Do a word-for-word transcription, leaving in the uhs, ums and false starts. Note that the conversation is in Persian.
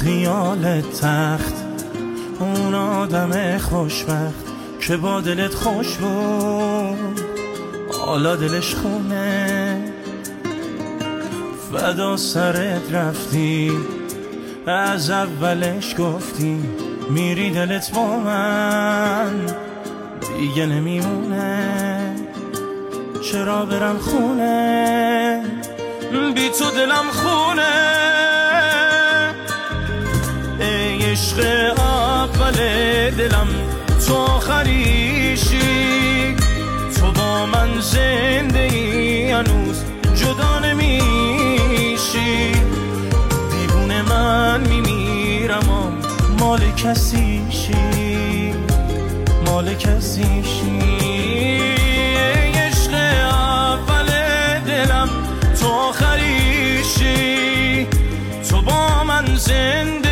خیال تخت، اون آدم خوشبخت که با دلت خوش بود حالا دلش خونه. فدا سرت رفتی از اولش گفتی میری دلت با من دیگه نمیمونه. چرا برم خونه بی تو دلم خونه. ای عشق اول دلم تو آخریشی، تو با من زنده ای هنوز جدا نمیشی. دیوونه من میمیرم و مال کسیشی، مال کسیشی. ای عشق اول دلم تو آخریشی، تو با من زنده